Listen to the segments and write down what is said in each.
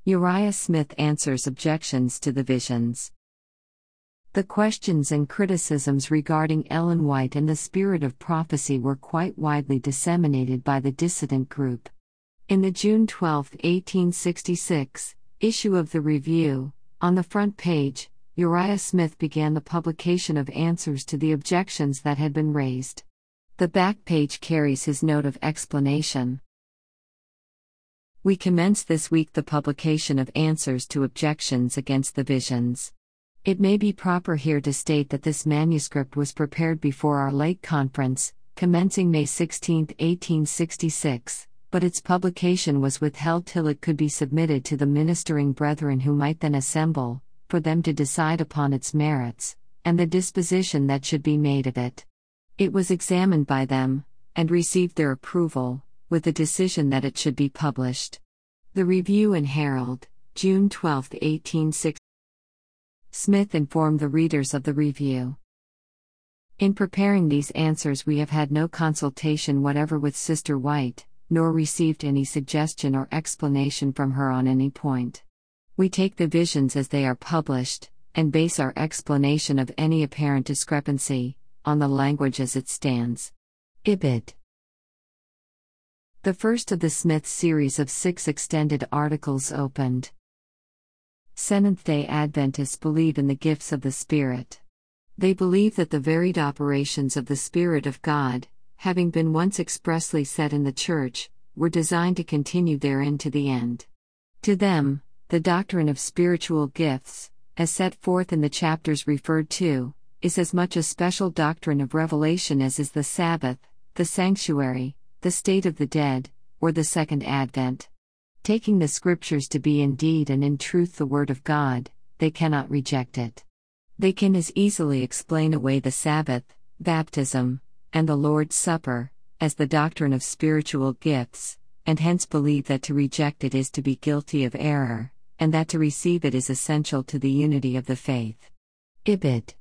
Uriah Smith answers objections to the visions. The questions and criticisms regarding Ellen White and the spirit of prophecy were quite widely disseminated by the dissident group. In the June 12, 1866, issue of the Review, on the front page, Uriah Smith began the publication of answers to the objections that had been raised. The back page carries his note of explanation. We commence this week the publication of answers to objections against the visions. It may be proper here to state that this manuscript was prepared before our late conference, commencing May 16, 1866, but its publication was withheld till it could be submitted to the ministering brethren who might then assemble, for them to decide upon its merits, and the disposition that should be made of it. It was examined by them, and received their approval, with the decision that it should be published. The Review and Herald, June 12, 1860. Smith informed the readers of the Review. In preparing these answers, we have had no consultation whatever with Sister White, nor received any suggestion or explanation from her on any point. We take the visions as they are published, and base our explanation of any apparent discrepancy on the language as it stands. Ibid. The first of the Smith series of 6 extended articles opened. Seventh-day Adventists believe in the gifts of the Spirit. They believe that the varied operations of the Spirit of God, having been once expressly set in the Church, were designed to continue therein to the end. To them, the doctrine of spiritual gifts, as set forth in the chapters referred to, is as much a special doctrine of revelation as is the Sabbath, the sanctuary, the state of the dead, or the second advent. Taking the Scriptures to be indeed and in truth the Word of God, they cannot reject it. They can as easily explain away the Sabbath, baptism, and the Lord's Supper, as the doctrine of spiritual gifts, and hence believe that to reject it is to be guilty of error, and that to receive it is essential to the unity of the faith. Ibid.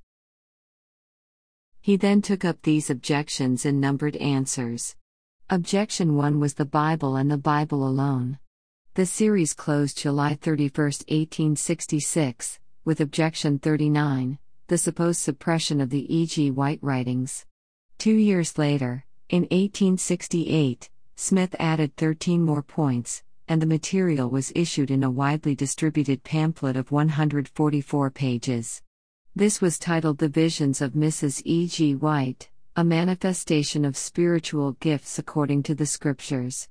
He then took up these objections in numbered answers. Objection 1 was the Bible and the Bible alone. The series closed July 31, 1866, with Objection 39, the supposed suppression of the E.G. White writings. 2 years later, in 1868, Smith added 13 more points, and the material was issued in a widely distributed pamphlet of 144 pages. This was titled The Visions of Mrs. E.G. White, a Manifestation of Spiritual Gifts According to the Scriptures.